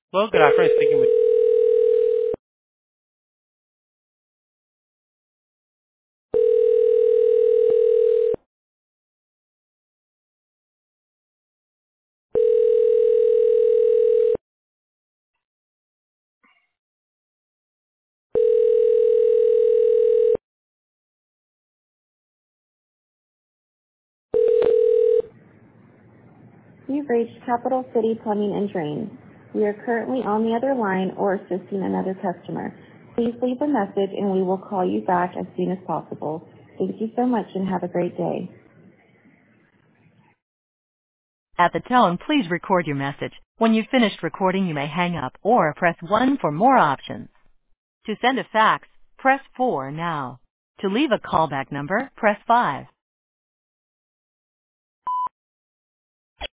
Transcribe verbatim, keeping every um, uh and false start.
Hello, good afternoon. Speaking with You've reached Capital City Plumbing and Drain. We are currently on the other line or assisting another customer. Please leave a message and we will call you back as soon as possible. Thank you so much and have a great day. At the tone, please record your message. When you've finished recording, you may hang up or press one for more options. To send a fax, press four now. To leave a callback number, press five.